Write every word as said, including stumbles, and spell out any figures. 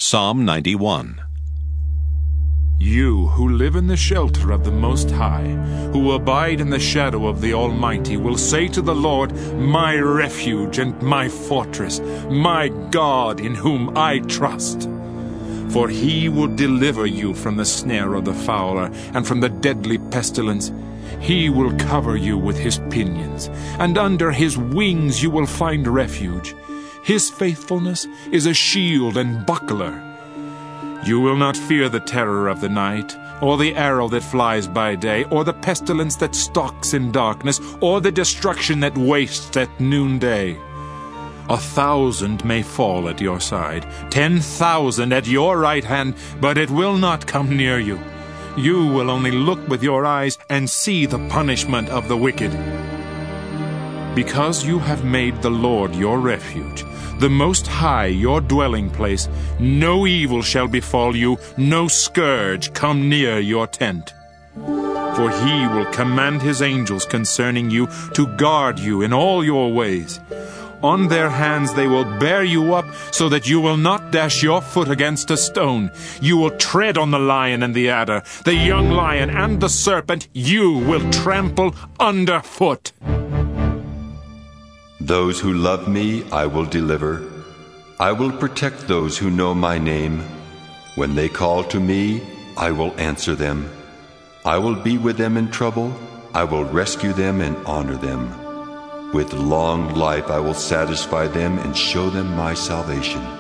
Psalm ninety-one. You who live in the shelter of the Most High, who abide in the shadow of the Almighty, will say to the Lord, my refuge and my fortress, my God in whom I trust. For he will deliver you from the snare of the fowler and from the deadly pestilence. He will cover you with his pinions, and under his wings you will find refuge. His faithfulness is a shield and buckler. You will not fear the terror of the night, or the arrow that flies by day, or the pestilence that stalks in darkness, or the destruction that wastes at noonday. A thousand may fall at your side, ten thousand at your right hand, but it will not come near you. You will only look with your eyes and see the punishment of the wicked. Because you have made the Lord your refuge, the Most High your dwelling place, no evil shall befall you, no scourge come near your tent. For he will command his angels concerning you to guard you in all your ways. On their hands they will bear you up, so that you will not dash your foot against a stone. You will tread on the lion and the adder, the young lion and the serpent you will trample underfoot. Those who love me I will deliver. I will protect those who know my name. When they call to me, I will answer them. I will be with them in trouble. I will rescue them and honor them. With long life I will satisfy them and show them my salvation.